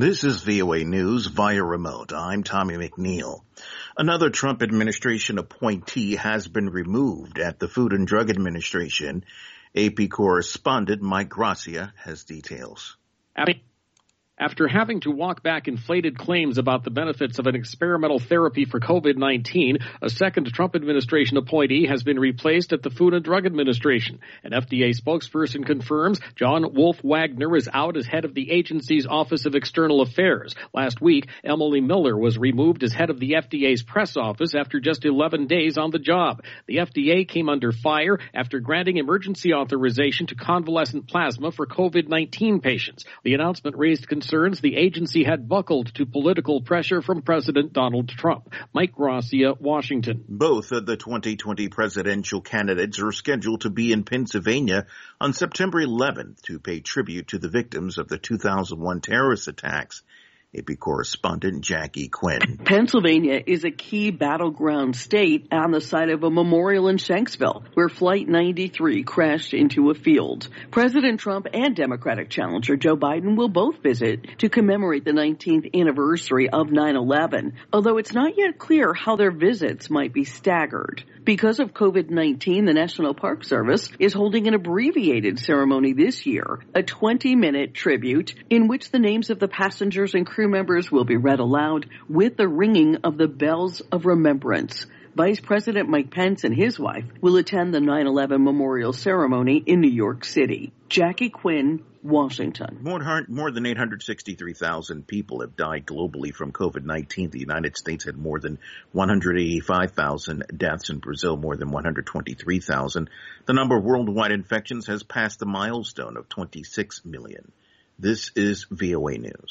This is VOA News via remote. I'm Tommy McNeil. Another Trump administration appointee has been removed at the Food and Drug Administration. AP correspondent Mike Gracia has details. After having to walk back inflated claims about the benefits of an experimental therapy for COVID-19, a second Trump administration appointee has been replaced at the Food and Drug Administration. An FDA spokesperson confirms John Wolf Wagner is out as head of the agency's Office of External Affairs. Last week, Emily Miller was removed as head of the FDA's press office after just 11 days on the job. The FDA came under fire after granting emergency authorization to convalescent plasma for COVID-19 patients. The announcement raised concerns the agency had buckled to political pressure from President Donald Trump. Mike Gracia, Washington. Both of the 2020 presidential candidates are scheduled to be in Pennsylvania on September 11th to pay tribute to the victims of the 2001 terrorist attacks. AP correspondent Jackie Quinn. Pennsylvania is a key battleground state on the site of a memorial in Shanksville, where Flight 93 crashed into a field. President Trump and Democratic challenger Joe Biden will both visit to commemorate the 19th anniversary of 9/11, although it's not yet clear how their visits might be staggered. Because of COVID-19, the National Park Service is holding an abbreviated ceremony this year, a 20-minute tribute in which the names of the passengers and crew members will be read aloud with the ringing of the bells of remembrance. Vice President Mike Pence and his wife will attend the 9/11 memorial ceremony in New York City. Jackie Quinn, Washington. More than 863,000 people have died globally from COVID-19. The United States had more than 185,000 deaths. In Brazil, more than 123,000. The number of worldwide infections has passed the milestone of 26 million. This is VOA News.